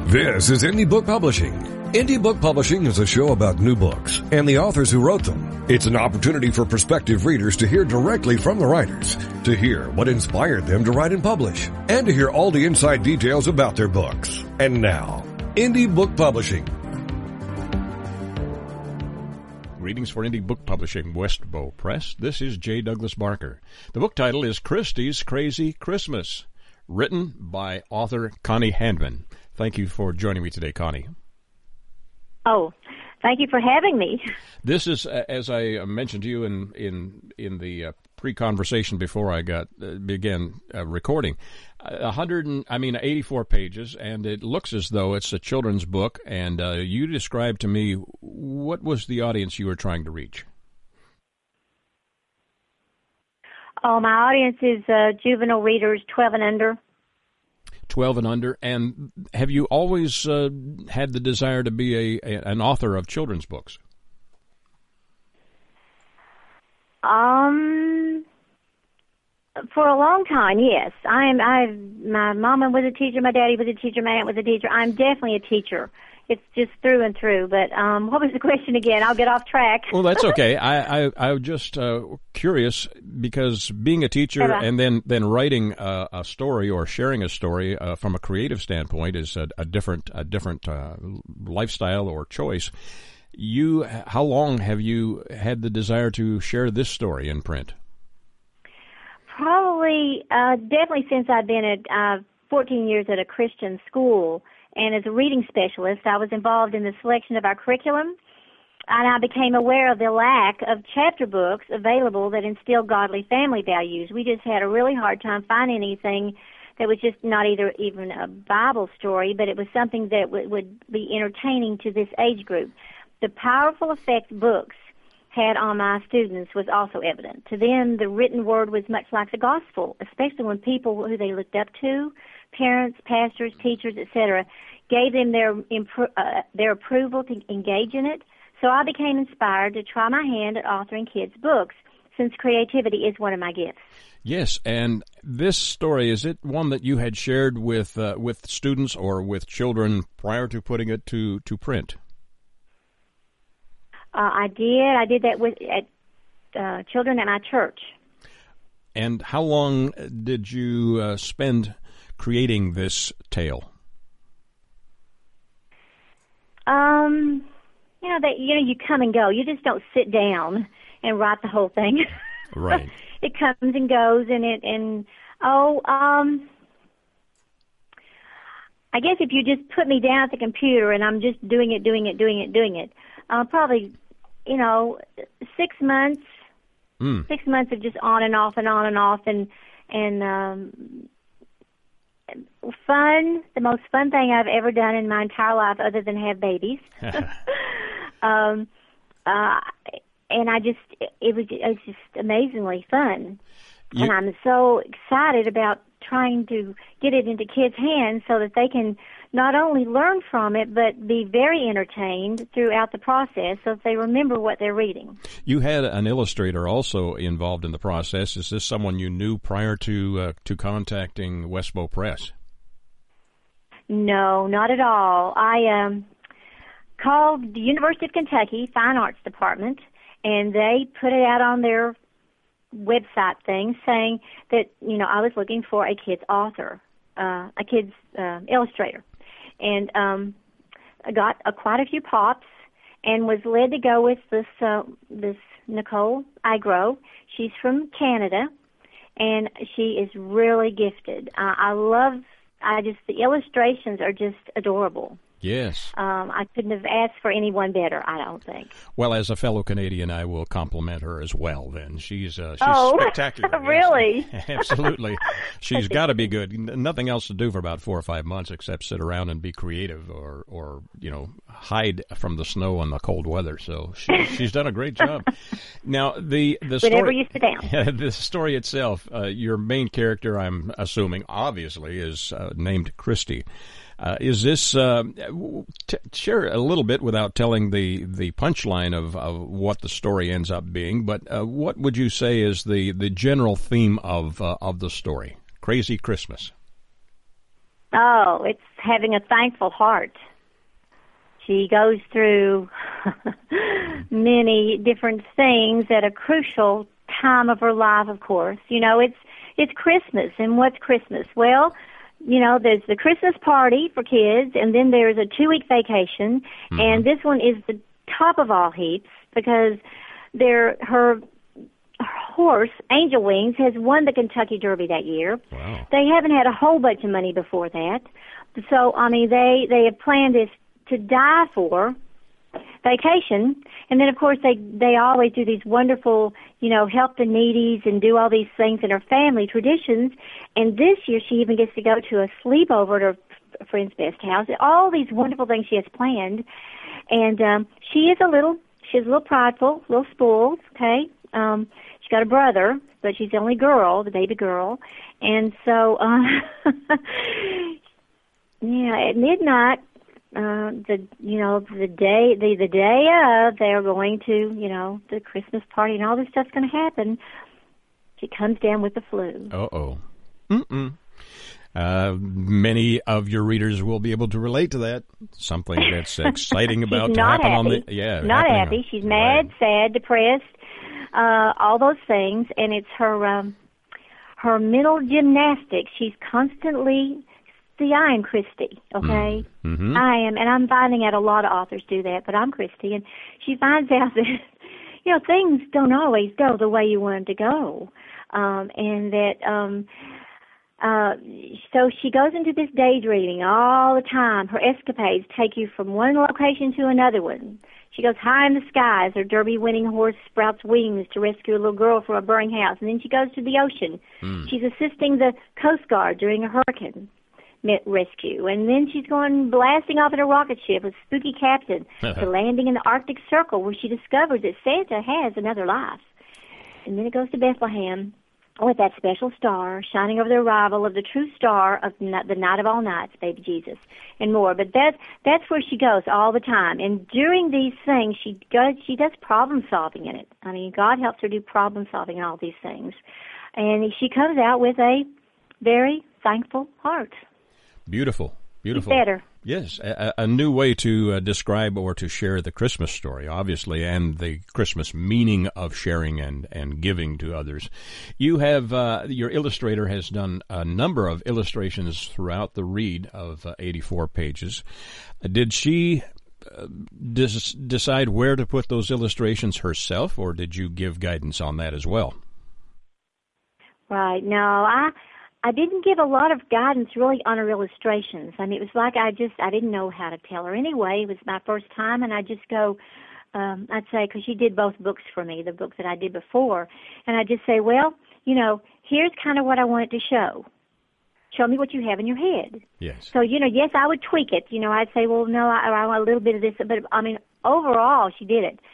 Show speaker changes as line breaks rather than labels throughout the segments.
This is Indie Book Publishing. Indie Book Publishing is a show about new books and the authors who wrote them. It's an opportunity for prospective readers to hear directly from the writers, to hear what inspired them to write and publish, and to hear all the inside details about their books. And now, Indie Book Publishing.
Greetings for Indie Book Publishing, Westbow Press. This is J. Douglas Barker. The book title is Christie's Crazy Christmas, written by author Connie Handman. Thank you for joining me today, Connie.
Oh, thank you for having me.
This is, as I mentioned to you in the pre-conversation before I began recording, 84 pages, and it looks as though it's a children's book. And you described to me, what was the audience you were trying to reach?
Oh, my audience is juvenile readers, 12 and under.
12 and under. And have you always had the desire to be an author of children's books?
For a long time, yes. My mama was a teacher, my daddy was a teacher, my aunt was a teacher. I'm definitely a teacher. It's just through and through. But what was the question again? I'll get off track.
Well, that's okay. I'm just curious, because being a teacher and then writing a story or sharing a story from a creative standpoint is a different lifestyle or choice. How long have you had the desire to share this story in print?
Probably, definitely since I've been at 14 years at a Christian school. And as a reading specialist, I was involved in the selection of our curriculum, and I became aware of the lack of chapter books available that instill godly family values. We just had a really hard time finding anything that was just not even a Bible story, but it was something that would be entertaining to this age group. The powerful effect books had on my students was also evident. To them, the written word was much like the gospel, especially when people who they looked up to, parents, pastors, teachers, etc., gave them their approval to engage in it. So I became inspired to try my hand at authoring kids' books, since creativity is one of my gifts.
Yes, and this story, is it one that you had shared with students or with children prior to putting it to print?
I did. I did that with children at my church.
And how long did you spend creating this tale?
You come and go. You just don't sit down and write the whole thing.
Right.
It comes and goes, I guess if you just put me down at the computer and I'm just doing it, probably, 6 months. 6 months of just on and off and fun, the most fun thing I've ever done in my entire life other than have babies. And it was just amazingly fun. And I'm so excited about trying to get it into kids' hands so that they can not only learn from it, but be very entertained throughout the process so that they remember what they're reading.
You had an illustrator also involved in the process. Is this someone you knew prior to contacting Westbow Press?
No, not at all. I called the University of Kentucky Fine Arts Department, and they put it out on their website thing saying that, I was looking for a kid's author, a kid's illustrator. And I got quite a few pops and was led to go with this Nicole Igro. She's from Canada, and she is really gifted. The illustrations are just adorable.
Yes.
I couldn't have asked for anyone better, I don't think.
Well, as a fellow Canadian, I will compliment her as well, then. She's spectacular.
Really?
Yes. Absolutely. She's got to be good. Nothing else to do for about 4 or 5 months except sit around and be creative or hide from the snow and the cold weather. So she's done a great job. Now, the story...
Whenever you sit down.
The story itself, your main character, I'm assuming, obviously, is named Christy. Is this share a little bit without telling the punchline of what the story ends up being? But what would you say is the general theme of the story? Crazy Christmas.
Oh, it's having a thankful heart. She goes through many different things at a crucial time of her life, of course. You know, it's Christmas, and what's Christmas? Well, you know, there's the Christmas party for kids, and then there's a 2-week vacation, and this one is the top of all heaps because her horse, Angel Wings, has won the Kentucky Derby that year.
Wow. They
haven't had a whole bunch of money before that. So, I mean, they have planned this to die for vacation. And then, of course, they always do these wonderful, you know, help the needies and do all these things in her family traditions. And this year she even gets to go to a sleepover at her friend's best house. All these wonderful things she has planned. And she's a little prideful, a little spoiled, okay? She's got a brother, but she's the only girl, the baby girl. And so, yeah, at midnight, the day of, they're going to, you know, the Christmas party and all this stuff's going to happen. She comes down with the flu.
Uh-oh. Many of your readers will be able to relate to that. Something that's exciting about to happen
happy.
on the
not happy. She's mad, sad, depressed, all those things, and it's her mental gymnastics. She's constantly. See, I am Christy, okay?
Mm-hmm.
I am, and I'm finding out a lot of authors do that, but I'm Christy, and she finds out that, you know, things don't always go the way you want them to go, and that, so she goes into this daydreaming all the time. Her escapades take you from one location to another one. She goes high in the skies. Her Derby-winning horse sprouts wings to rescue a little girl from a burning house, and then she goes to the ocean. She's assisting the Coast Guard during a hurricane rescue, and then she's going blasting off in a rocket ship with a spooky captain to landing in the Arctic Circle, where she discovers that Santa has another life. And then it goes to Bethlehem with that special star shining over the arrival of the true star of the night of all nights, baby Jesus, and more. But that's where she goes all the time. And during these things, she does problem solving in it. I mean, God helps her do problem solving in all these things, and she comes out with a very thankful heart.
Beautiful.
It's better.
Yes, a new way to describe or to share the Christmas story, obviously, and the Christmas meaning of sharing and giving to others. You have, your illustrator has done a number of illustrations throughout the read of 84 pages. Did she decide where to put those illustrations herself, or did you give guidance on that as well?
Right. No, I didn't give a lot of guidance really on her illustrations. I mean, it was like I didn't know how to tell her anyway. It was my first time, and I'd just go, I'd say, because she did both books for me, the book that I did before, and I'd just say, well, you know, here's kind of what I wanted to show. Show me what you have in your head.
Yes.
So, you know, yes, I would tweak it. You know, I'd say, well, no, I want a little bit of this. But, I mean, overall, she did it.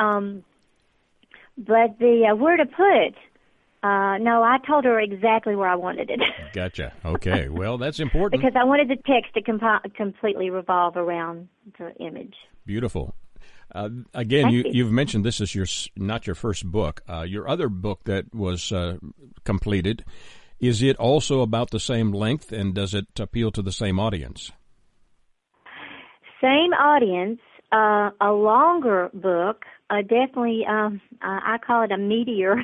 But where to put it, no, I told her exactly where I wanted it.
Gotcha. Okay. Well, that's important.
Because I wanted the text to completely revolve around the image.
Beautiful. Again, you've mentioned this is not your first book. Your other book that was completed, is it also about the same length, and does it appeal to the same audience?
Same audience, a longer book, definitely, I call it a meteor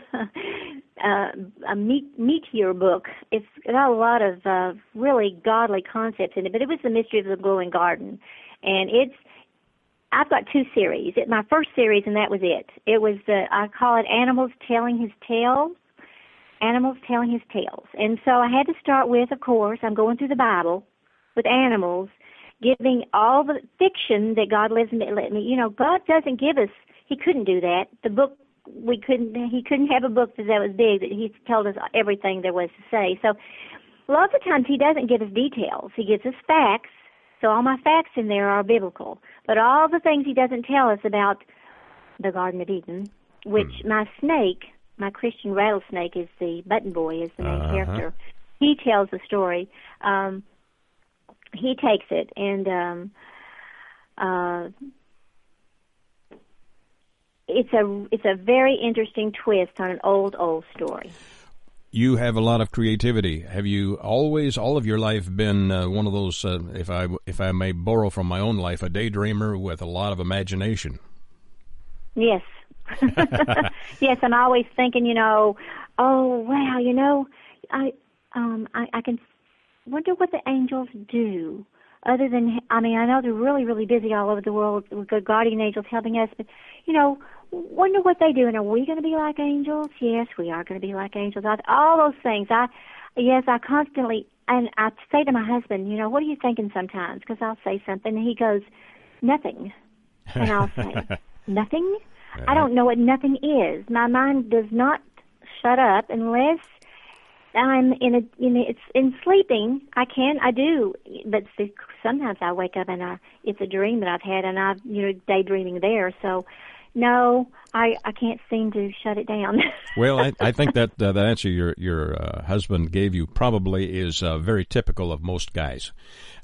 book. It's got a lot of really godly concepts in it, but it was The Mystery of the Glowing Garden. And I've got 2 series. My first series, and that was it. It was, I call it Animals Telling His Tales. Animals Telling His Tales. And so I had to start with, of course, I'm going through the Bible with animals, giving all the fiction that God let me. You know, God doesn't give us, He couldn't do that. The book, He couldn't have a book that was big, that He told us everything there was to say. So lots of times He doesn't give us details. He gives us facts. So all my facts in there are biblical. But all the things He doesn't tell us about the Garden of Eden, which my snake, my Christian rattlesnake, is the Button Boy, is the main character. He tells the story. He takes it, and it's a very interesting twist on an old story.
You have a lot of creativity. Have you always, all of your life, been one of those, if I may borrow from my own life, a daydreamer with a lot of imagination?
Yes. Yes, I'm always thinking, oh, wow, I can wonder what the angels do. Other than, I know they're really, really busy all over the world with good guardian angels helping us, but, wonder what they do. And are we going to be like angels? Yes, we are going to be like angels. All those things. I constantly, and I say to my husband, what are you thinking sometimes? Because I'll say something, and he goes, nothing. And I'll say, nothing? I don't know what nothing is. My mind does not shut up unless I'm it's in sleeping. I do, but sometimes I wake up and it's a dream that I've had, and I'm daydreaming there. So, no, I can't seem to shut it down.
Well, I think that the answer your husband gave you probably is very typical of most guys.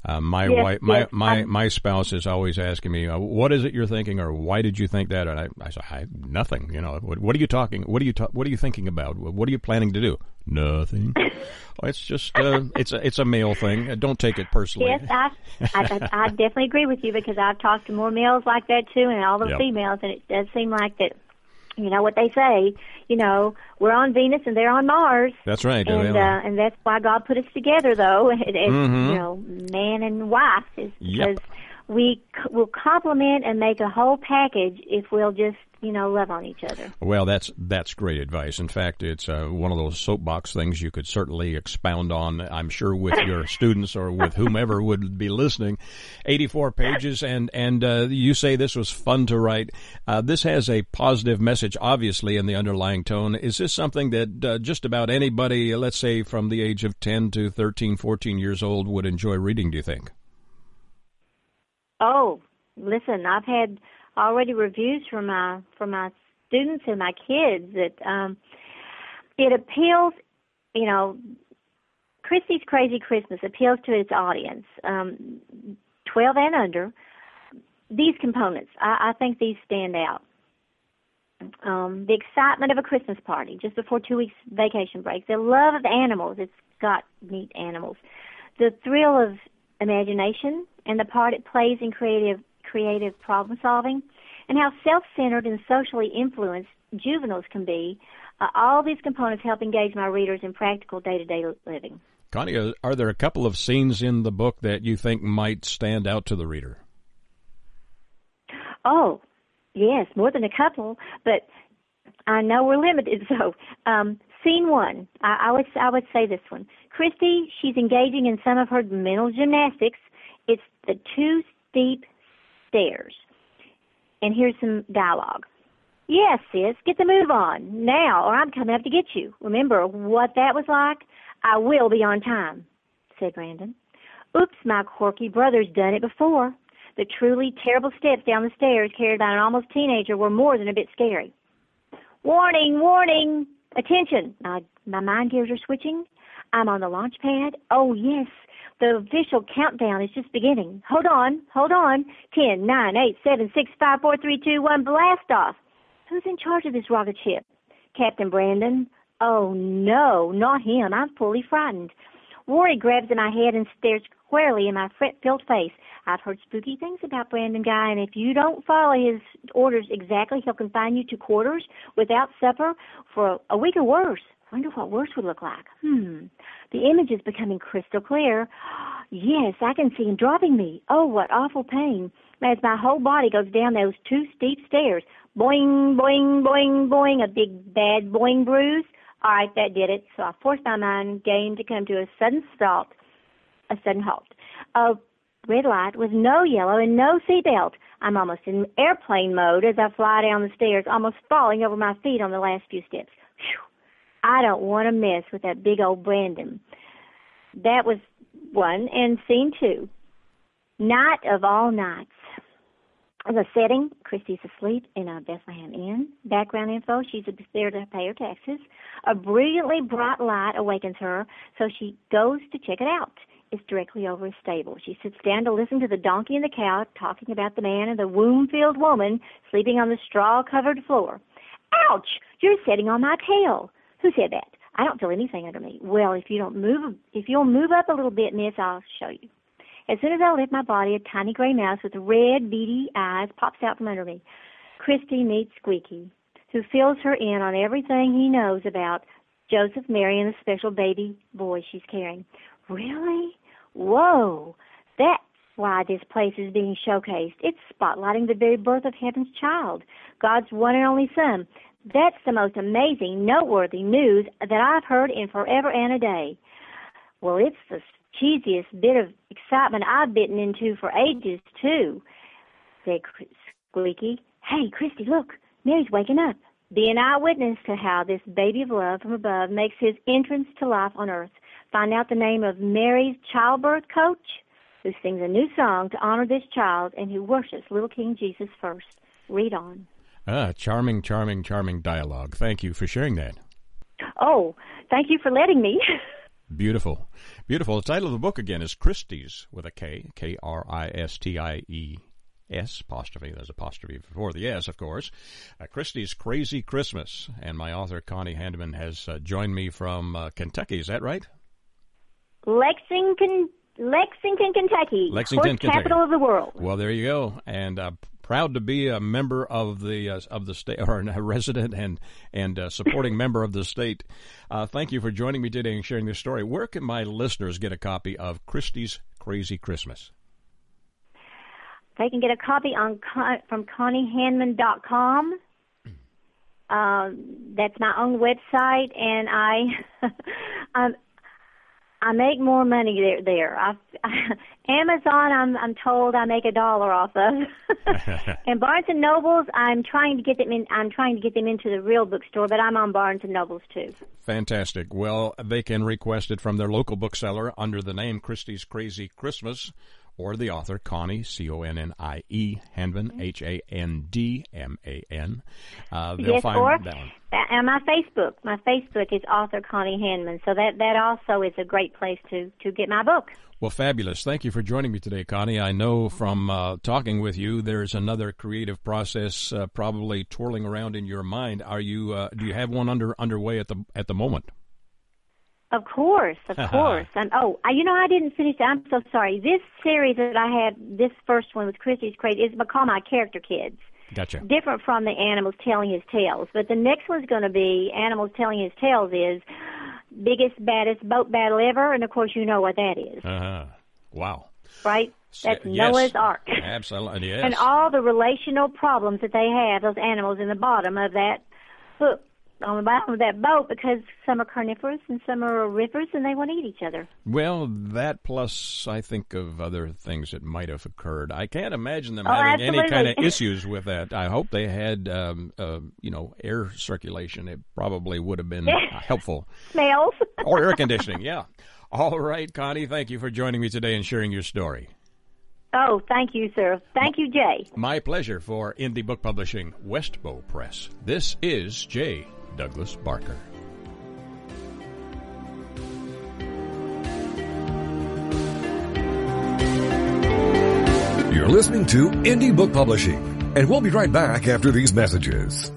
My spouse is always asking me, "What is it you're thinking?" or "Why did you think that?" And I say, "Nothing." What are you talking? What are you thinking about? What are you planning to do? Nothing. It's just it's a male thing. Don't take it personally.
Yes, I definitely agree with you, because I've talked to more males like that too, and all the females, and it does seem like that. What they say, we're on Venus and they're on Mars.
That's right.
And that's why God put us together, though, as man and wife, is because we will complement and make a whole package if we'll just, love on each other.
Well, that's great advice. In fact, it's one of those soapbox things you could certainly expound on, I'm sure, with your students or with whomever would be listening. 84 pages, and you say this was fun to write. This has a positive message, obviously, in the underlying tone. Is this something that just about anybody, let's say from the age of 10 to 13, 14 years old, would enjoy reading, do you think?
Oh, listen, I've had already reviews from my students and my kids that it appeals. Christie's Crazy Christmas appeals to its audience, 12 and under. These components, I think these stand out. The excitement of a Christmas party just before 2 weeks vacation break. The love of animals. It's got neat animals. The thrill of imagination and the part it plays in creative problem solving, and how self-centered and socially influenced juveniles can be. All these components help engage my readers in practical day-to-day living.
Connie, are there a couple of scenes in the book that you think might stand out to the reader?
Oh, yes, more than a couple, but I know we're limited. So, scene one, I would say this one. Christy, she's engaging in some of her mental gymnastics. It's the 2 steep stairs. And here's some dialogue. Yes, sis, get the move on now, or I'm coming up to get you. Remember what that was like? I will be on time, said Brandon. Oops, my quirky brother's done it before. The truly terrible steps down the stairs carried by an almost teenager were more than a bit scary. Warning, warning, attention. My mind gears are switching. I'm on the launch pad. Oh, yes. The official countdown is just beginning. Hold on. 10, 9, 8, 7, 6, 5, 4, 3, 2, 1, blast off. Who's in charge of this rocket ship? Captain Brandon. Oh, no, not him. I'm fully frightened. Worry grabs at my head and stares squarely in my fret-filled face. I've heard spooky things about Brandon Guy, and if you don't follow his orders exactly, he'll confine you to quarters without supper for a week or worse. I wonder what worse would look like. The image is becoming crystal clear. Yes, I can see him dropping me. Oh, what awful pain. As my whole body goes down those 2 steep stairs. Boing, boing, boing, boing, a big bad boing bruise. All right, that did it. So I forced my mind game to come to a sudden halt. A red light with no yellow and no seatbelt. I'm almost in airplane mode as I fly down the stairs, almost falling over my feet on the last few steps. Whew. I don't want to mess with that big old Brandon. That was one. And scene 2, night of all nights. The setting, Christy's asleep in a Bethlehem Inn. Background info, she's there to pay her taxes. A brilliantly bright light awakens her, so she goes to check it out. It's directly over a stable. She sits down to listen to the donkey and the cow talking about the man and the womb-filled woman sleeping on the straw-covered floor. Ouch! You're sitting on my tail. Who said that? I don't feel anything under me. Well, if you'll move up a little bit, miss, I'll show you. As soon as I lift my body, a tiny gray mouse with red, beady eyes pops out from under me. Christy meets Squeaky, who fills her in on everything he knows about Joseph, Mary, and the special baby boy she's carrying. Really? Whoa! That's why this place is being showcased. It's spotlighting the very birth of heaven's child, God's one and only Son. That's the most amazing, noteworthy news that I've heard in forever and a day. Well, it's the cheesiest bit of excitement I've bitten into for ages, too, said Squeaky. Hey, Christy, look, Mary's waking up. Be an eyewitness to how this baby of love from above makes his entrance to life on earth. Find out the name of Mary's childbirth coach, who sings a new song to honor this child and who worships little King Jesus first. Read on.
Charming, charming, charming dialogue. Thank you for sharing that.
Oh, thank you for letting me.
Beautiful. Beautiful. The title of the book, again, is Christie's, with a K, K-R-I-S-T-I-E-S, apostrophe. There's apostrophe before the S, of course. Christie's Crazy Christmas. And my author, Connie Handman, has joined me from Kentucky. Is that right?
Lexington, Kentucky.
Lexington, Kentucky.
Capital of the world.
Well, there you go. And proud to be a member of the state, or a resident and supporting member of the state. Thank you for joining me today and sharing this story. Where can my listeners get a copy of Christie's Crazy Christmas?
They can get a copy from ConnieHandman.com. That's my own website, and I make more money there. Amazon, I'm told I make $1 off of. And Barnes and Nobles, I'm trying to get them into the real bookstore, but I'm on Barnes and Nobles too.
Fantastic. Well, they can request it from their local bookseller under the name Christie's Crazy Christmas, or the author, Connie, C-O-N-N-I-E, Handman, H-A-N-D-M-A-N. They'll find that one.
And my Facebook is author Connie Handman, so that also is a great place to get my book.
Well, fabulous. Thank you for joining me today, Connie. I know from talking with you, there's another creative process probably twirling around in your mind. Do you have one underway at the moment?
Of course. I didn't finish that. I'm so sorry. This series that I had, this first one with Christie's Crazy, is called My Character Kids.
Gotcha.
Different from the Animals Telling His Tales. But the next one's going to be Animals Telling His Tales is biggest, baddest boat battle ever, and of course you know what that is.
Wow.
Right? That's Noah's Ark.
Absolutely, yes.
And all the relational problems that they have, those animals in the bottom of that book. On the bottom of that boat, because some are carnivorous and some are herbivorous, and they want to eat each other.
Well, that plus I think of other things that might have occurred. I can't imagine them having
absolutely.
any kind of issues with that. I hope they had, air circulation. It probably would have been helpful.
Smells.
Or air conditioning, yeah. All right, Connie, thank you for joining me today and sharing your story.
Oh, thank you, sir. Thank you, Jay.
My pleasure. For Indie Book Publishing, Westbow Press, this is J. Douglas Barker.
You're listening to Indie Book Publishing, and we'll be right back after these messages.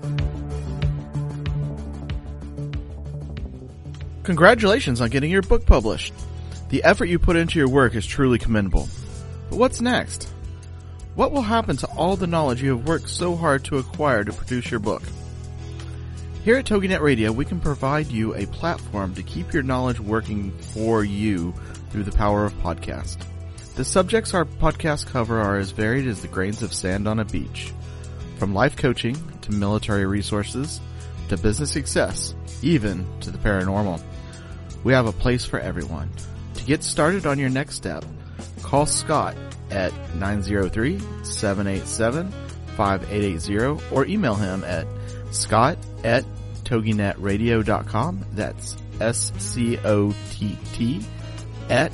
Congratulations on getting your book published. The effort you put into your work is truly commendable. But what's next? What will happen to all the knowledge you have worked so hard to acquire to produce your book? Here at TogiNet Radio, we can provide you a platform to keep your knowledge working for you through the power of podcast. The subjects our podcasts cover are as varied as the grains of sand on a beach. From life coaching to military resources to business success, even to the paranormal. We have a place for everyone. To get started on your next step, call Scott at 903-787-5880 or email him at scott@toginetradio.com. That's SCOTT at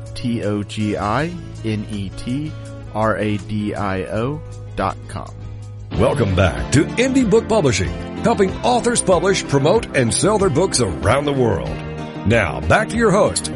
TOGINETRADIO.com.
Welcome back to Indie Book Publishing, helping authors publish, promote, and sell their books around the world. Now, back to your host.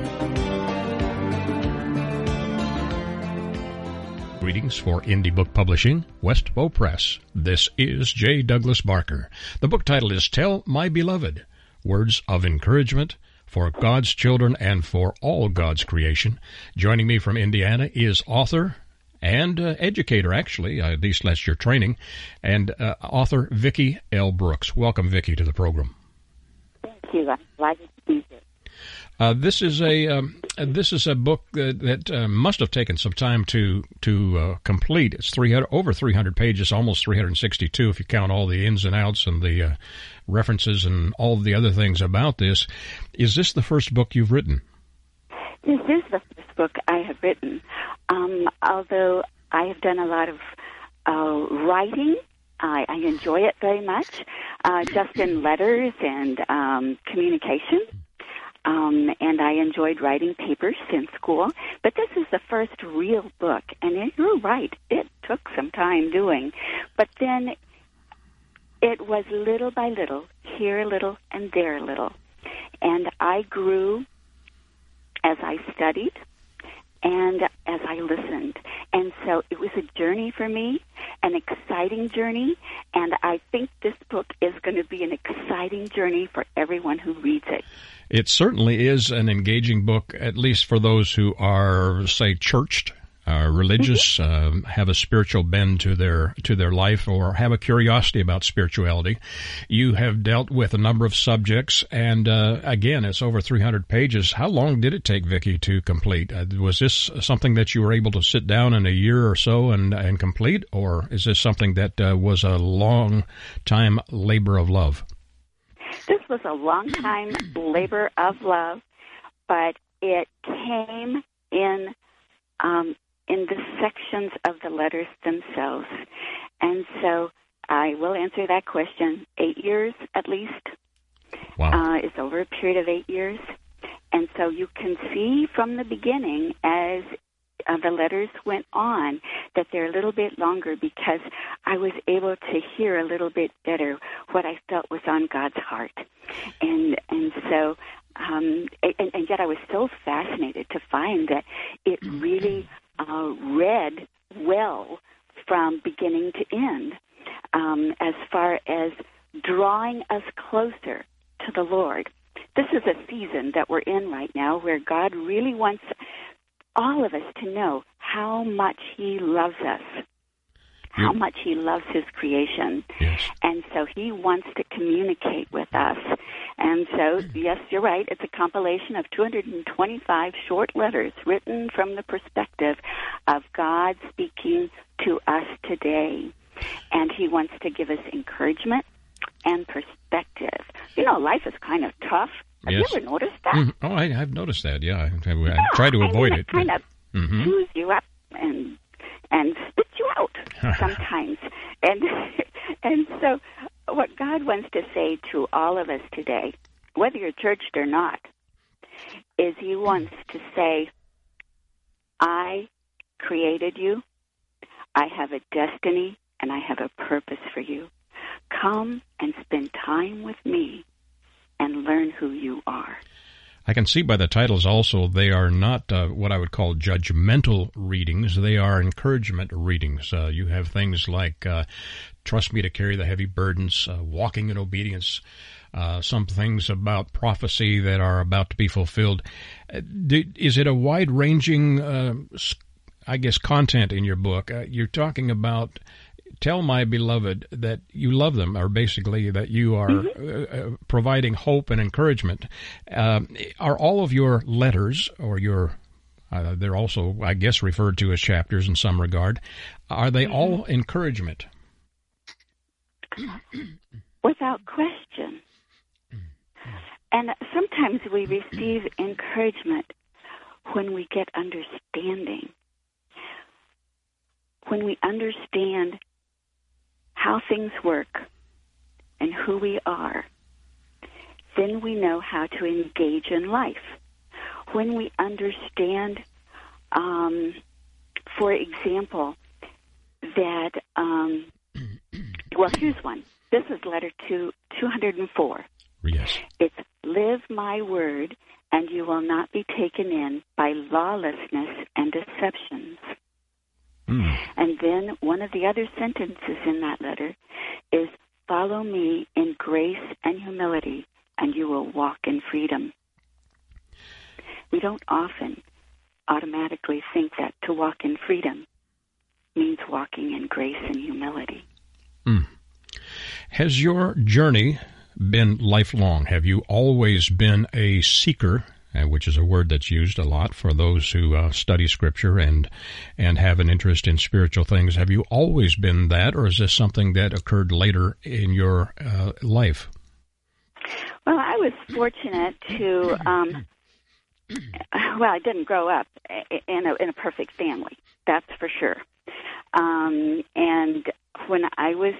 Greetings for Indie Book Publishing, Westbow Press. This is J. Douglas Barker. The book title is Tell My Beloved, words of encouragement for God's children and for all God's creation. Joining me from Indiana is author and educator, actually, at least that's your training, and author Vicki L. Brooks. Welcome, Vicki, to the program.
Thank you. I'm glad to be here.
This is a book that must have taken some time to complete. It's over 300 pages, almost 362 if you count all the ins and outs and the references and all of the other things about this. Is this the first book you've written?
This is the first book I have written. Although I have done a lot of writing, I enjoy it very much, just in letters and communication. And I enjoyed writing papers in school. But this is the first real book. And you're right, it took some time doing. But then it was little by little, here a little and there a little. And I grew as I studied and as I listened. And so it was a journey for me, an exciting journey, and I think this book is going to be an exciting journey for everyone who reads it.
It certainly is an engaging book, at least for those who are, say, churched, religious, have a spiritual bend to their life, or have a curiosity about spirituality. You have dealt with a number of subjects, and again, it's over 300 pages. How long did it take, Vicki, to complete? Was this something that you were able to sit down in a year or so and complete, or is this something that was a long time labor of love?
This was a long time labor of love, but it came in the sections of the letters themselves. And so I will answer that question. 8 years at least.
Wow.
It's over a period of 8 years. And so you can see from the beginning as the letters went on that they're a little bit longer because I was able to hear a little bit better what I felt was on God's heart. And so, and yet I was so fascinated to find that it really read well from beginning to end, as far as drawing us closer to the Lord. This is a season that we're in right now where God really wants all of us to know how much He loves us, how much He loves His creation.
Yes.
And so He wants to communicate with us. And so, yes, you're right, it's a compilation of 225 short letters written from the perspective of God speaking to us today. And He wants to give us encouragement and perspective. You know, life is kind of tough. Have you ever noticed that?
Mm-hmm. Oh, I've noticed that, yeah. I try to avoid it.
It kind of chews you up and spits you out sometimes. And so what God wants to say to all of us today, whether you're churched or not, is He wants to say, I created you, I have a destiny, and I have a purpose for you. Come and spend time with me and learn who you are.
I can see by the titles also they are not what I would call judgmental readings. They are encouragement readings. You have things like trust me to carry the heavy burdens, walking in obedience, some things about prophecy that are about to be fulfilled. Is it a wide-ranging, content in your book? You're talking about tell my beloved that you love them, or basically that you are providing hope and encouragement. Are all of your letters, or your, they're also, I guess, referred to as chapters in some regard, are they all encouragement?
Without question. And sometimes we receive encouragement when we get understanding. When we understand how things work and who we are, then we know how to engage in life. When we understand, for example, that, well, here's one. This is letter 204.
Yes.
It's, live my word, and you will not be taken in by lawlessness and deceptions. And then one of the other sentences in that letter is, follow me in grace and humility, and you will walk in freedom. We don't often automatically think that to walk in freedom means walking in grace and humility.
Has your journey been lifelong? Have you always been a seeker, which is a word that's used a lot for those who study Scripture and have an interest in spiritual things? Have you always been that, or is this something that occurred later in your life?
Well, I was fortunate to, I didn't grow up in a perfect family, that's for sure. And when I was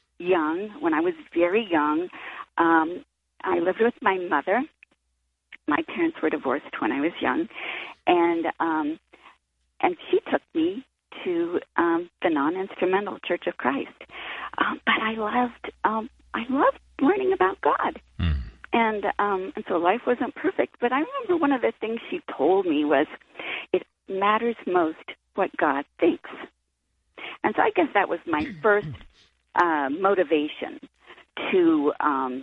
very young, I lived with my mother. My parents were divorced when I was young, and she took me to the non-instrumental Church of Christ. But I loved learning about God, and so life wasn't perfect. But I remember one of the things she told me was, "It matters most what God thinks." And so I guess that was my first motivation to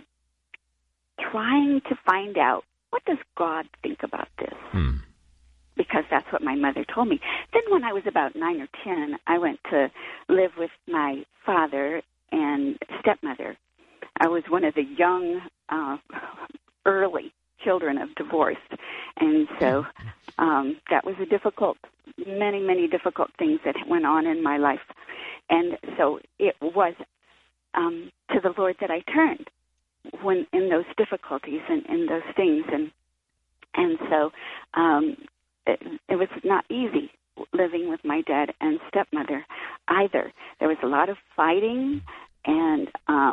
trying to find out, what does God think about this? Because that's what my mother told me. Then when I was about 9 or 10, I went to live with my father and stepmother. I was one of the young, early children of divorce. And so that was many difficult things that went on in my life. And so it was to the Lord that I turned when in those difficulties and in those things. And so it was not easy living with my dad and stepmother either. There was a lot of fighting and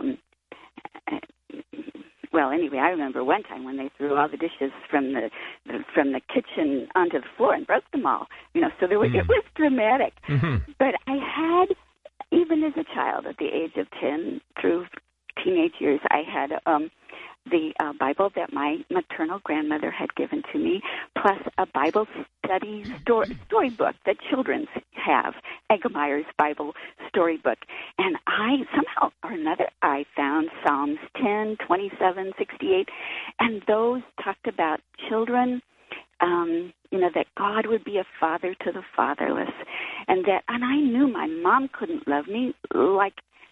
anyway, I remember one time when they threw all the dishes from the kitchen onto the floor and broke them all. So it was dramatic. But I had, even as a child at the age of 10 through teenage years, I had the Bible that my maternal grandmother had given to me, plus a Bible study storybook that children's have, Eggemeyer's Bible storybook. And I, somehow or another, I found Psalms 10, 27, 68, and those talked about children, that God would be a father to the fatherless, and I knew my mom couldn't love me like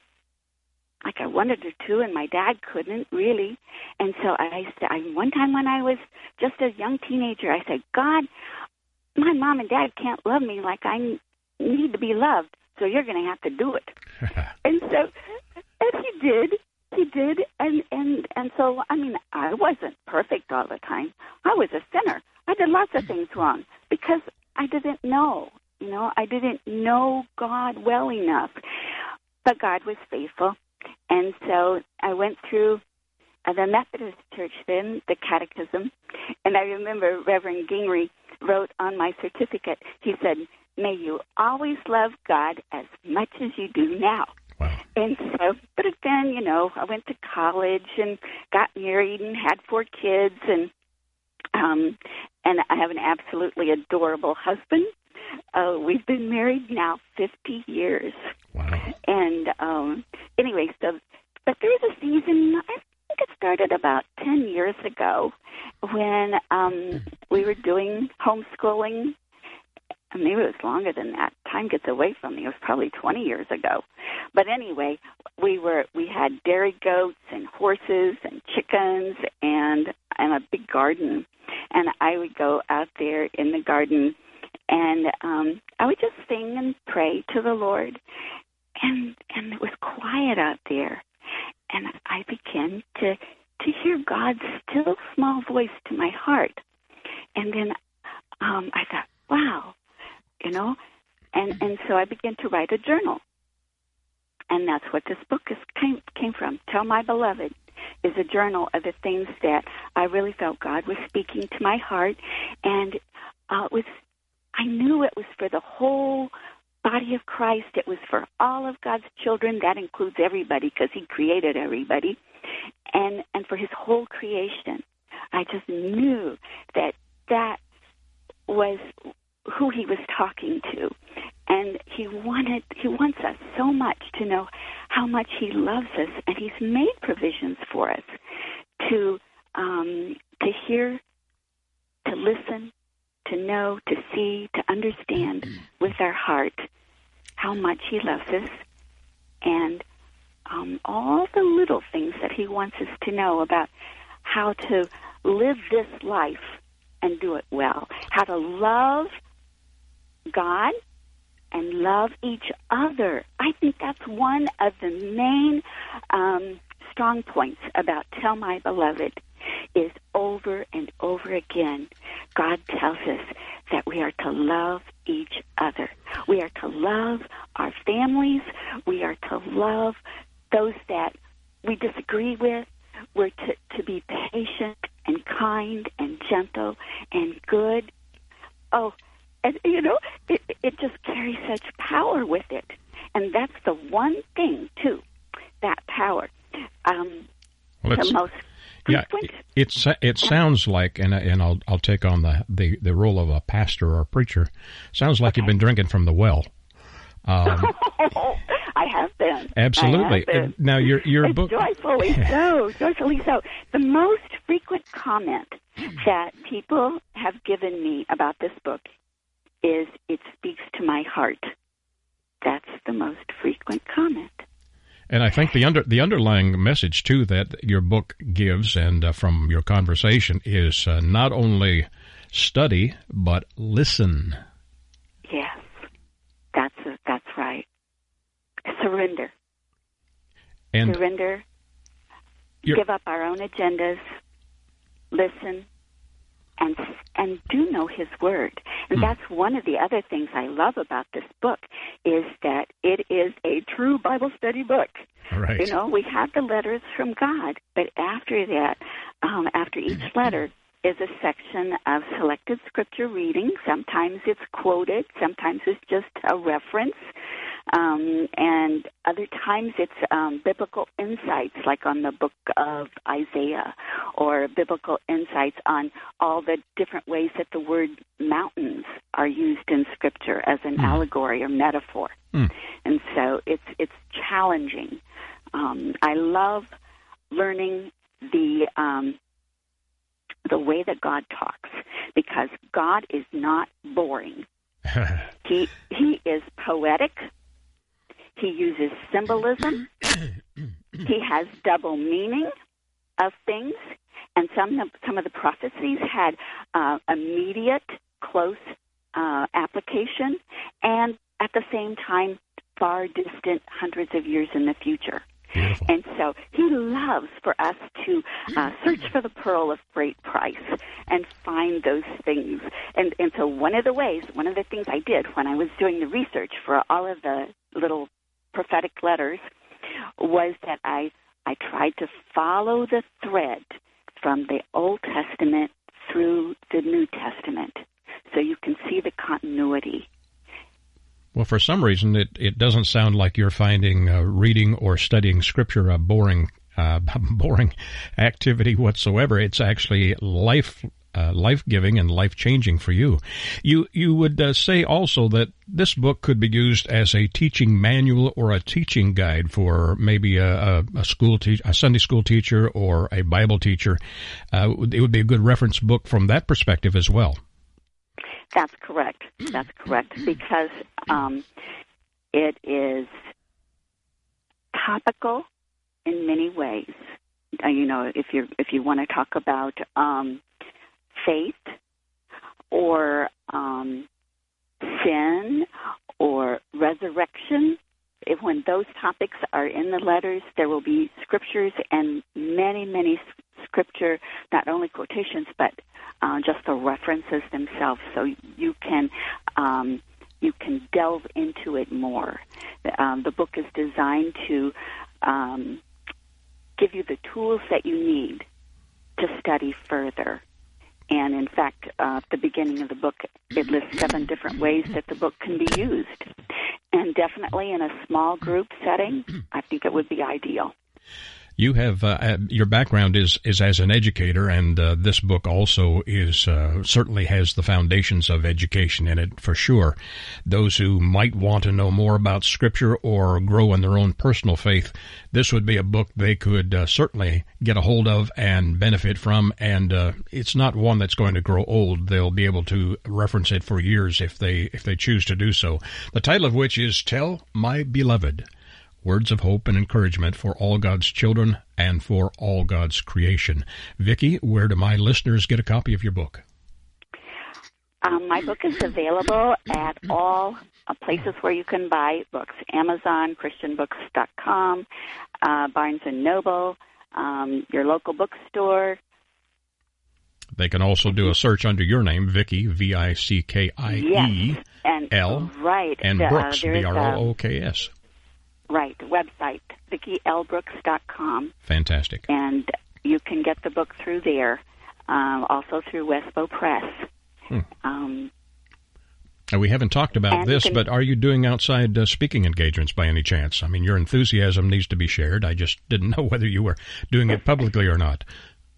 I wanted her to, and my dad couldn't really. And so one time when I was just a young teenager, I said, God, my mom and dad can't love me like I need to be loved, so you're going to have to do it. And he did, and so, I wasn't perfect all the time. I was a sinner. I did lots of things wrong because I didn't know, I didn't know God well enough. But God was faithful. And so I went through the Methodist Church then, the catechism, and I remember Reverend Gingrey wrote on my certificate, he said, "May you always love God as much as you do now."
Wow.
And so, but then, I went to college and got married and had 4 kids, and I have an absolutely adorable husband. We've been married now 50 years.
Wow.
And anyway, but there was a season, I think it started about 10 years ago, when we were doing homeschooling. Maybe it was longer than that. Time gets away from me. It was probably 20 years ago. But anyway, we had dairy goats and horses and chickens and a big garden. And I would go out there in the garden and I would just sing and pray to the Lord. And it was quiet out there. And I began to hear God's still small voice to my heart. And then I thought, wow, and so I began to write a journal. And that's what this book came from. Tell My Beloved is a journal of the things that I really felt God was speaking to my heart. And I knew it was for the whole body of Christ. It was for all of God's children. That includes everybody because he created everybody. And for his whole creation. I just knew that was who he was talking to. And he wants us so much to know how much he loves us, and he's made provisions for us to to hear, to listen, to know, to see, to understand with our heart how much he loves us, and all the little things that he wants us to know about how to live this life and do it well, how to love God and love each other. I think that's one of the main strong points about Tell My Beloved, is over and over again, God tells us that we are to love each other. We are to love our families. We are to love those that we disagree with. We're to be patient and kind and gentle and good. Oh, and you know, it just carries such power with it. And that's the one thing, too, that power. The most frequent.
Yeah, it sounds like, and I'll take on the role of a pastor or preacher. Sounds like You've been drinking from the well.
I have been.
Absolutely. Now your book.
Joyfully so. Joyfully so. The most frequent comment that people have given me about this book is, it speaks to my heart. That's the most frequent comment.
And I think the underlying message, too, that your book gives, and from your conversation, is not only study, but listen.
Yes, that's right. Surrender.
And
surrender. Give up our own agendas. Listen. And do know his word. And that's one of the other things I love about this book, is that it is a true Bible study book.
Right.
You know, we have the letters from God, but after that, after each letter is a section of selected scripture reading. Sometimes it's quoted, sometimes it's just a reference, and other times it's biblical insights, like on the book of Isaiah, or biblical insights on all the different ways that the word mountains are used in Scripture as an allegory or metaphor. And so it's challenging. I love learning the way that God talks, because God is not boring. He is poetic. He uses symbolism. He has double meaning of things, and some of the prophecies had immediate, close application, and at the same time, far distant, hundreds of years in the future.
Beautiful.
And so he loves for us to search for the pearl of great price and find those things. And so one of the things I did when I was doing the research for all of the little prophetic letters was that I tried to follow the thread from the Old Testament through the New Testament, so you can see the continuity.
Well, for some reason, it doesn't sound like you're finding reading or studying Scripture a boring activity whatsoever. It's actually life-giving and life-changing for you. You would say also that this book could be used as a teaching manual or a teaching guide for maybe a Sunday school teacher or a Bible teacher. It would be a good reference book from that perspective as well.
That's correct. Because it is topical in many ways. If you want to talk about faith or sin or resurrection, when those topics are in the letters, there will be scriptures and many, many scripture, not only quotations, but just the references themselves, so you can delve into it more. The book is designed to give you the tools that you need to study further. And in fact, at the beginning of the book, it lists 7 different ways that the book can be used. And definitely in a small group setting, I think it would be ideal.
You have your background is as an educator, and this book also is certainly has the foundations of education in it for sure. Those who might want to know more about Scripture or grow in their own personal faith, this would be a book they could certainly get a hold of and benefit from. And it's not one that's going to grow old. They'll be able to reference it for years if they choose to do so. The title of which is "Tell My Beloved." Words of hope and encouragement for all God's children and for all God's creation. Vicki, where do my listeners get a copy of your book?
My book is available at all places where you can buy books: Amazon, ChristianBooks.com, Barnes & Noble, your local bookstore.
They can also do a search under your name, Vicki, Vickie,
yes, and,
L,
right,
and Brooks, Brooks.
Right, website, VickieLBrooks.com.
Fantastic.
And you can get the book through there, also through Westbow Press.
We haven't talked about this, but are you doing outside speaking engagements by any chance? I mean, your enthusiasm needs to be shared. I just didn't know whether you were doing it publicly or not.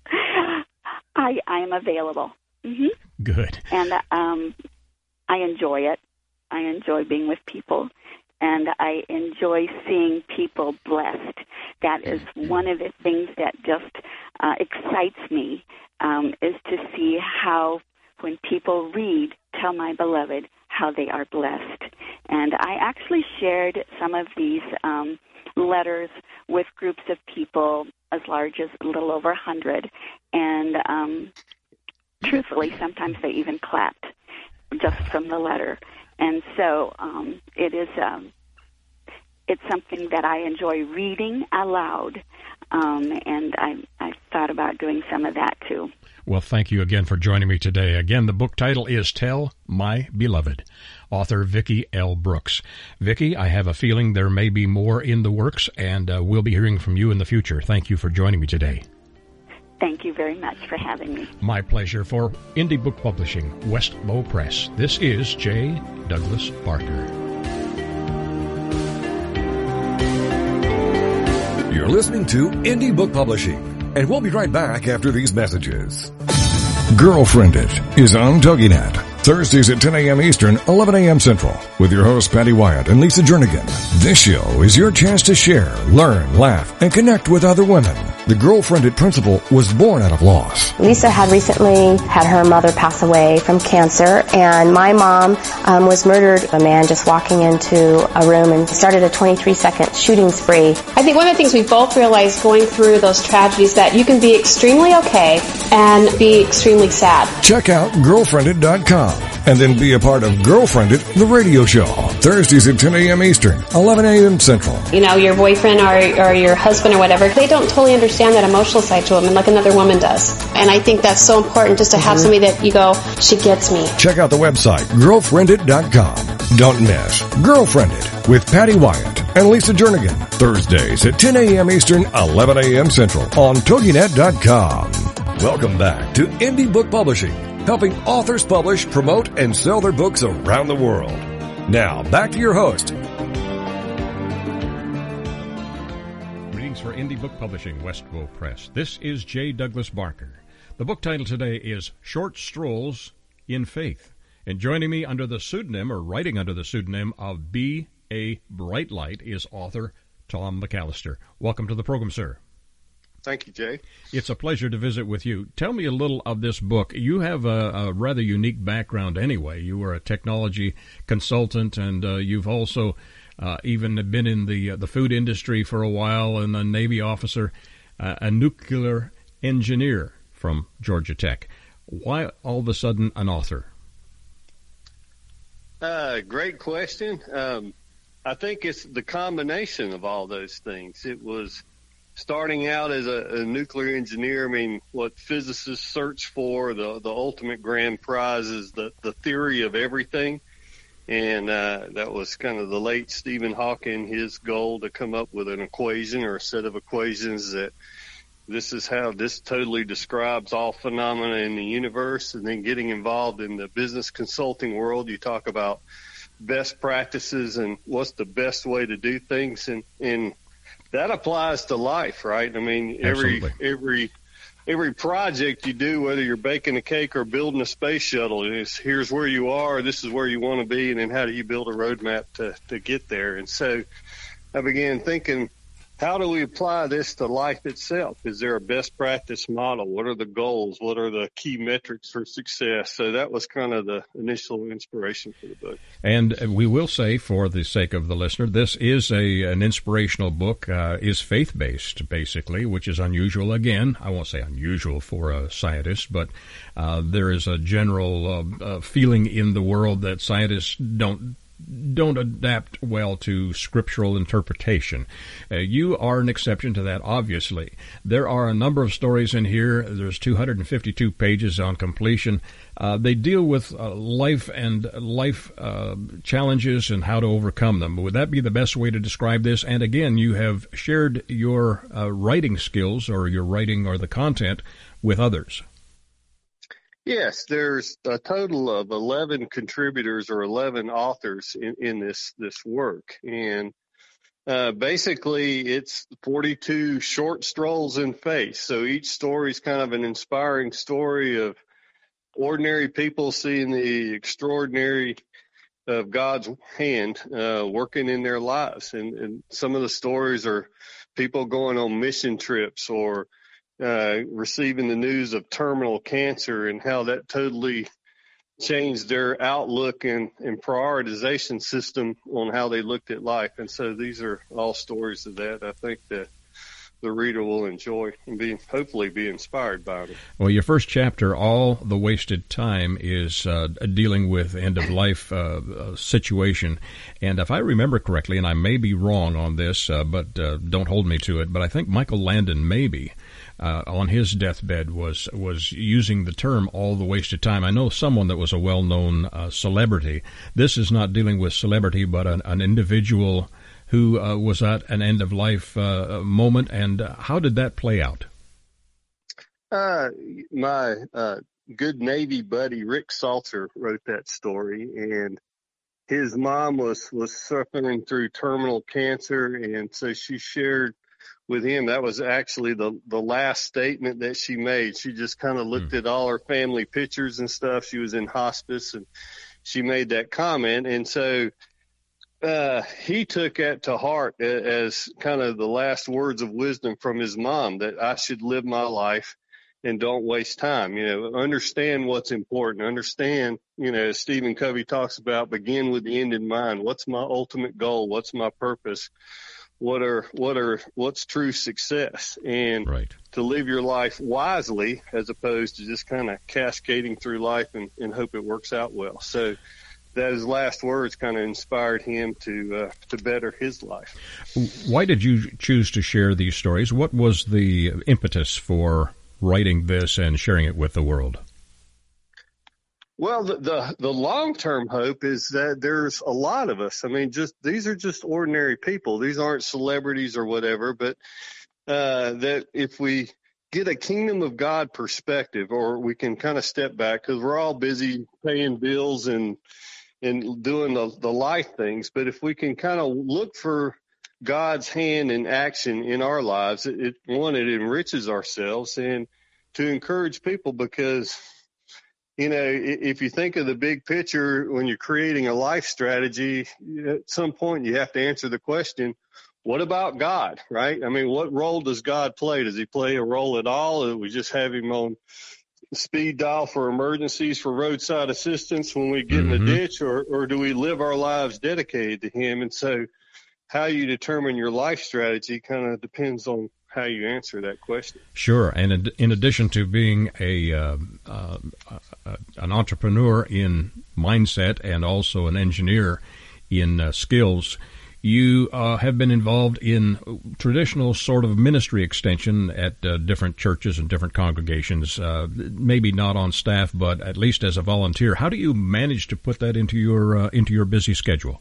I am available. Mm-hmm.
Good.
And I enjoy it. I enjoy being with people. And I enjoy seeing people blessed. That is one of the things that just excites me, is to see how when people read Tell My Beloved, how they are blessed. And I actually shared some of these letters with groups of people as large as a little over 100. And truthfully, sometimes they even clapped just from the letter. And so it is it's something that I enjoy reading aloud, and I thought about doing some of that too.
Well, thank you again for joining me today. Again, the book title is Tell My Beloved, author Vicki L. Brooks. Vicki, I have a feeling there may be more in the works, and we'll be hearing from you in the future. Thank you for joining me today.
Thank you very much for having me.
My pleasure. For Indie Book Publishing, Westbow Press, this is J. Douglas Barker.
You're listening to Indie Book Publishing, and we'll be right back after these messages. Girlfriended is on TogiNet, Thursdays at 10 a.m. Eastern, 11 a.m. Central, with your hosts Patty Wyatt and Lisa Jernigan. This show is your chance to share, learn, laugh, and connect with other women. The Girlfriended principle was born out of loss.
Lisa had recently had her mother pass away from cancer, and my mom was murdered. A man just walking into a room and started a 23-second shooting spree.
I think one of the things we both realized going through those tragedies that you can be extremely okay and be extremely sad.
Check out girlfriended.com and then be a part of Girlfriended, the radio show. Thursdays at 10 a.m. Eastern, 11 a.m. Central.
You know, your boyfriend or your husband or whatever, they don't totally understand that emotional side to them like another woman does. And I think that's so important just to have somebody that you go, she gets me.
Check out the website, girlfriended.com. Don't miss Girlfriended with Patty Wyatt and Lisa Jernigan. Thursdays at 10 a.m. Eastern, 11 a.m. Central on TogiNet.com. Welcome back to Indie Book Publishing, helping authors publish, promote, and sell their books around the world. Now, back to your host.
Greetings for Indie Book Publishing, Westbow Press. This is J. Douglas Barker. The book title today is Short Strolls in Faith. And joining me under the pseudonym, or writing under the pseudonym of B. A. Brightlight, is author Tom McAllister. Welcome to the program, sir.
Thank you, Jay.
It's a pleasure to visit with you. Tell me a little of this book. You have a rather unique background anyway. You were a technology consultant, and you've also even been in the food industry for a while, and a Navy officer, a nuclear engineer from Georgia Tech. Why all of a sudden an author?
Great question. I think it's the combination of all those things. It was starting out as a nuclear engineer. I mean, what physicists search for, the ultimate grand prize is the theory of everything. And that was kind of the late Stephen Hawking, his goal to come up with an equation or a set of equations that this is how this totally describes all phenomena in the universe. And then getting involved in the business consulting world, you talk about best practices and what's the best way to do things. And that applies to life, right? I mean, every project you do, whether you're baking a cake or building a space shuttle, is here's where you are, this is where you want to be, and then how do you build a roadmap to get there? And so I began thinking, how do we apply this to life itself? Is there a best practice model? What are the goals? What are the key metrics for success? So that was kind of the initial inspiration for the book.
And we will say, for the sake of the listener, this is an inspirational book, is faith-based, basically, which is unusual. Again, I won't say unusual for a scientist, but there is a general feeling in the world that scientists don't adapt well to scriptural interpretation. You are an exception to that, obviously. There are a number of stories in here. There's 252 pages on completion. They deal with life challenges and how to overcome them. Would that be the best way to describe this? And again, you have shared your writing skills or your writing or the content with others.
Yes, there's a total of 11 contributors or 11 authors in this work. And basically, it's 42 short strolls in faith. So each story is kind of an inspiring story of ordinary people seeing the extraordinary of God's hand working in their lives. And some of the stories are people going on mission trips or receiving the news of terminal cancer and how that totally changed their outlook and prioritization system on how they looked at life. And so these are all stories of that. I think that the reader will enjoy and hopefully be inspired by them.
Well, your first chapter, All the Wasted Time, is dealing with end-of-life situation. And if I remember correctly, and I may be wrong on this, but don't hold me to it, but I think Michael Landon maybe on his deathbed was using the term all the wasted time. I know someone that was a well-known celebrity. This is not dealing with celebrity, but an individual who was at an end-of-life moment. And how did that play out?
My good Navy buddy, Rick Salter, wrote that story. And his mom was suffering through terminal cancer. And so she shared with him, that was actually the last statement that she made. She just kind of looked at all her family pictures and stuff. She was in hospice and she made that comment. And so he took that to heart as kind of the last words of wisdom from his mom, that I should live my life and don't waste time. Understand what's important. Understand, as Stephen Covey talks about, begin with the end in mind. What's my ultimate goal? What's my purpose? What's true success, and
right.
To live your life wisely as opposed to just kind of cascading through life and hope it works out well. So that his last words kind of inspired him to better his life.
Why did you choose to share these stories? What was the impetus for writing this and sharing it with the world?
Well, the long-term hope is that there's a lot of us. I mean, these are just ordinary people. These aren't celebrities or whatever, but that if we get a kingdom of God perspective, or we can kind of step back, because we're all busy paying bills and doing the life things. But if we can kind of look for God's hand in action in our lives, it enriches ourselves and to encourage people, because if you think of the big picture when you're creating a life strategy, at some point you have to answer the question, what about God, right? I mean, what role does God play? Does he play a role at all? Or do we just have him on speed dial for emergencies, for roadside assistance when we get in a ditch, or do we live our lives dedicated to him? And so how you determine your life strategy kind of depends on how you answer that question.
Sure. And in addition to being an entrepreneur in mindset and also an engineer in skills, you have been involved in traditional sort of ministry extension at different churches and different congregations, maybe not on staff, but at least as a volunteer. How do you manage to put that into your busy schedule?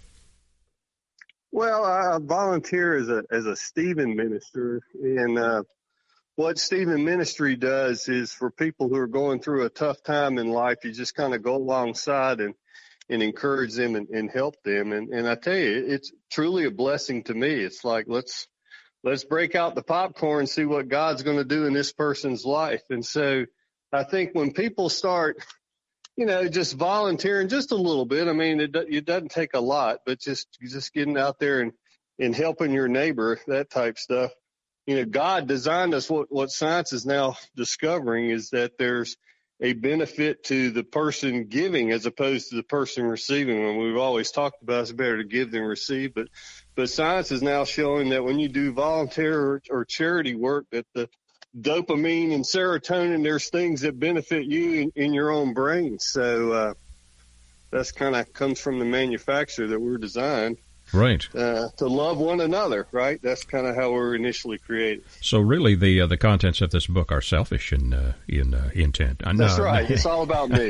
Well, I volunteer as a Stephen minister, and what Stephen Ministry does is for people who are going through a tough time in life, you just kind of go alongside and encourage them and help them. And I tell you, it's truly a blessing to me. It's like, let's let's break out the popcorn and see what God's going to do in this person's life. And so I think when people start, just volunteering just a little bit, I mean, it doesn't take a lot, but just getting out there and helping your neighbor, that type stuff. God designed us. What science is now discovering is that there's a benefit to the person giving as opposed to the person receiving. And we've always talked about it's better to give than receive, but science is now showing that when you do volunteer or charity work, that the dopamine and serotonin, there's things that benefit you in your own brain. So that's kind of comes from the manufacturer that we're designed.
Right.
To love one another, right? That's kind of how we were initially created.
So really the contents of this book are selfish in intent.
That's right. It's all about me.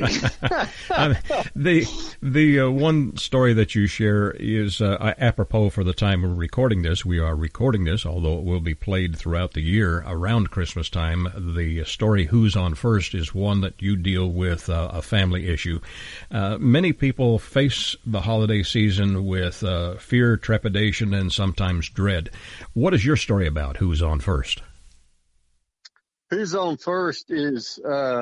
The one story that you share is apropos for the time we're recording this. We are recording this, although it will be played throughout the year around Christmas time. The story Who's on First is one that you deal with a family issue. Many people face the holiday season with fear, trepidation, and sometimes dread. What is your story about Who's on First?
Who's on First is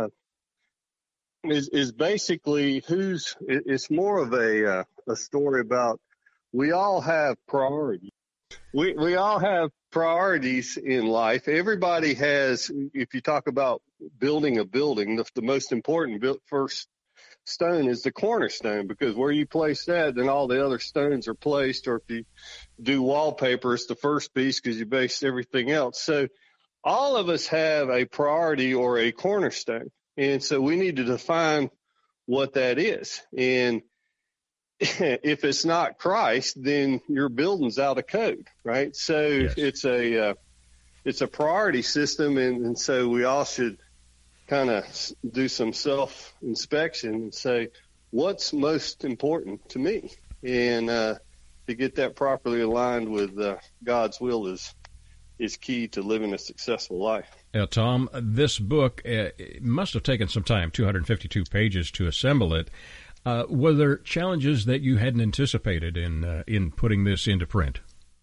basically it's more of a story about we all have priorities. We all have priorities in life. Everybody has, if you talk about building a building, the most important first stone is the cornerstone, because where you place that, then all the other stones are placed. Or if you do wallpaper, it's the first piece because you base everything else. So all of us have a priority or a cornerstone. And so we need to define what that is. And if it's not Christ, then your building's out of code, right? So yes. It's a priority system. And so we all should kind of do some self-inspection and say, what's most important to me? And to get that properly aligned with God's will is key to living a successful life.
Now, Tom, this book must have taken some time, 252 pages to assemble it. Were there challenges that you hadn't anticipated in putting this into print?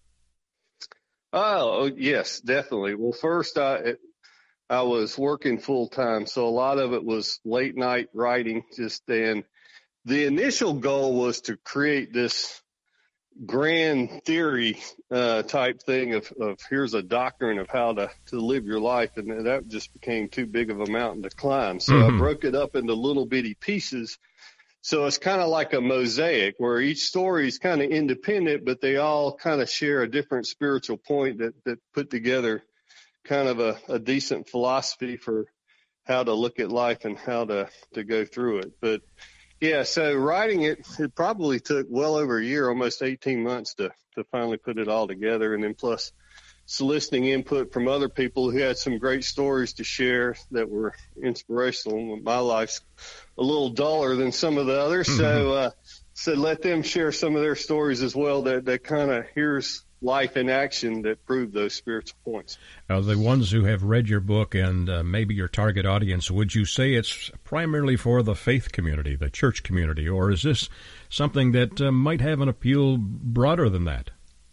Oh, yes, definitely. Well, first, I was working full time, so a lot of it was late night writing. And the initial goal was to create this grand theory type thing of here's a doctrine of how to live your life, and that just became too big of a mountain to climb. So I broke it up into little bitty pieces. So it's kind of like a mosaic where each story is kind of independent, but they all kind of share a different spiritual point that put together kind of a decent philosophy for how to look at life and how to go through it. But yeah, so writing it probably took well over a year, almost 18 months to finally put it all together. And then plus soliciting input from other people who had some great stories to share that were inspirational. My life's a little duller than some of the others. So let them share some of their stories as well that kind of here's life in action that prove those spiritual points.
The ones who have read your book and maybe your target audience, would you say it's primarily for the faith community, the church community, or is this something that might have an appeal broader than that?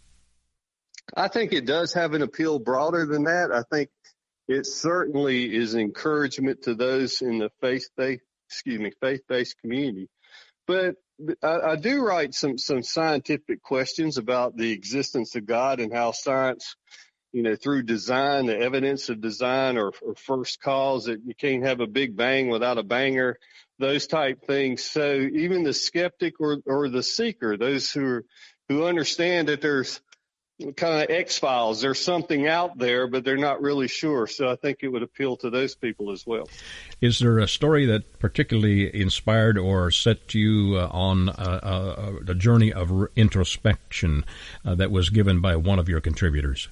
I think it does have an appeal broader than that. I think it certainly is encouragement to those in the faith-based community. But I do write some scientific questions about the existence of God and how science, through design, the evidence of design or first cause, that you can't have a big bang without a banger, those type things. So even the skeptic or the seeker, those who understand that there's kind of X-Files, there's something out there, but they're not really sure. So I think it would appeal to those people as well.
Is there a story that particularly inspired or set you on a journey of introspection that was given by one of your contributors?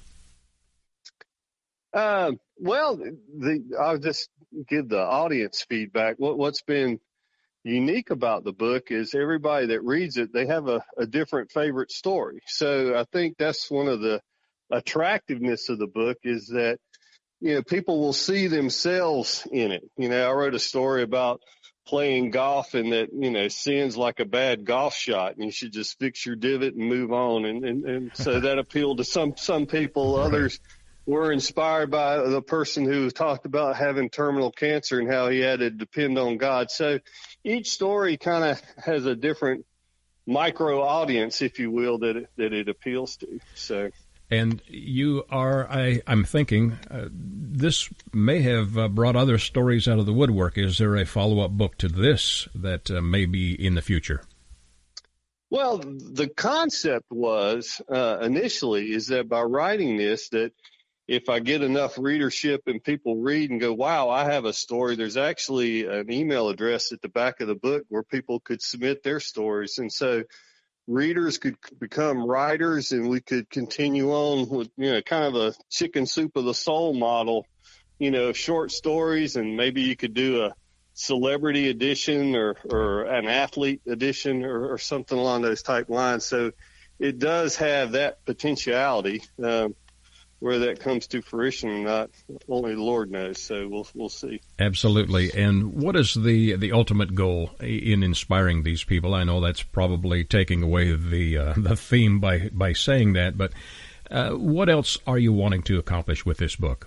Well, I'll just give the audience feedback. What's been unique about the book is everybody that reads it, they have a different favorite story. So I think that's one of the attractiveness of the book is that, people will see themselves in it. I wrote a story about playing golf and that, sin's like a bad golf shot and you should just fix your divot and move on. And so that appealed to some people. Others were inspired by the person who talked about having terminal cancer and how he had to depend on God. So each story kind of has a different micro audience, if you will, that it appeals to. So.
And you are, I'm thinking, this may have brought other stories out of the woodwork. Is there a follow-up book to this that may be in the future?
Well, the concept was initially is that by writing this, that if I get enough readership and people read and go, wow, I have a story, there's actually an email address at the back of the book where people could submit their stories. And so readers could become writers, and we could continue on with, kind of a chicken soup of the soul model, short stories, and maybe you could do a celebrity edition or an athlete edition or something along those type lines. So it does have that potentiality. Where that comes to fruition, not only the Lord knows. So we'll see.
Absolutely. And what is the ultimate goal in inspiring these people? I know that's probably taking away the theme by saying that, but what else are you wanting to accomplish with this book?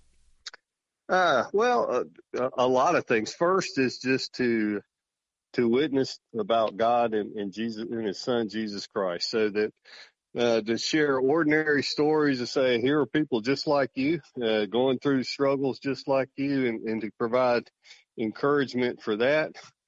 Well, a lot of things. First is just to witness about God and Jesus and His Son Jesus Christ, so that. To share ordinary stories, to say, here are people just like you, going through struggles just like you, and to provide encouragement for that.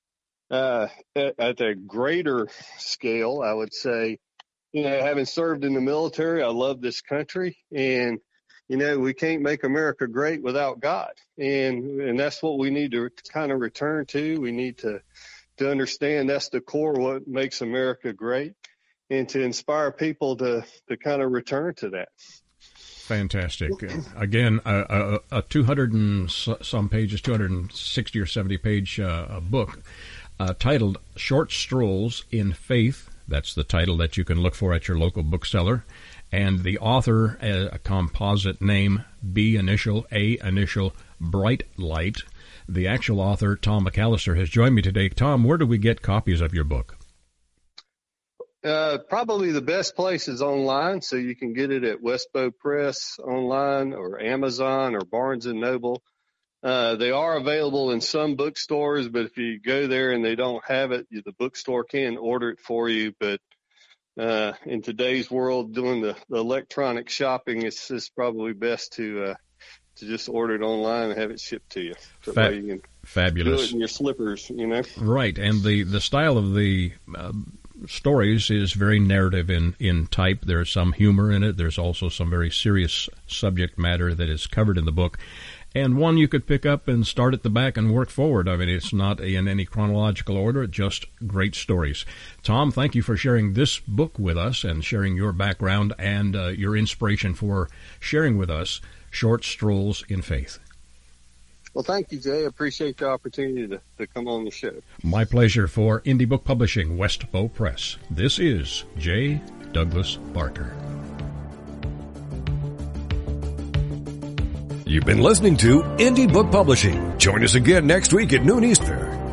At a greater scale, I would say, having served in the military, I love this country, and, we can't make America great without God. And that's what we need to kind of return to. We need to understand that's the core of what makes America great. And to inspire people to kind of return to that.
Fantastic. Again, a 200 and some pages, 260 or 70 page book titled Short Strolls in Faith. That's the title that you can look for at your local bookseller. And the author, a composite name, B initial, A initial, Bright Light. The actual author, Tom McAllister, has joined me today. Tom, where do we get copies of your book?
Probably the best place is online, so you can get it at Westbow Press online or Amazon or Barnes & Noble. They are available in some bookstores, but if you go there and they don't have it, the bookstore can order it for you. But in today's world, doing the electronic shopping, it's just probably best to just order it online and have it shipped to you. So you can
fabulous.
Do it in your slippers,
Right, and the style of the stories is very narrative in type. There's some humor in it. There's also some very serious subject matter that is covered in the book. And one you could pick up and start at the back and work forward. I mean, it's not in any chronological order, just great stories. Tom, thank you for sharing this book with us and sharing your background and your inspiration for sharing with us Short Strolls in Faith.
Well, thank you, Jay. I appreciate the opportunity to come on the show.
My pleasure. For Indie Book Publishing, Westbow Press, this is J. Douglas Barker.
You've been listening to Indie Book Publishing. Join us again next week at noon Eastern.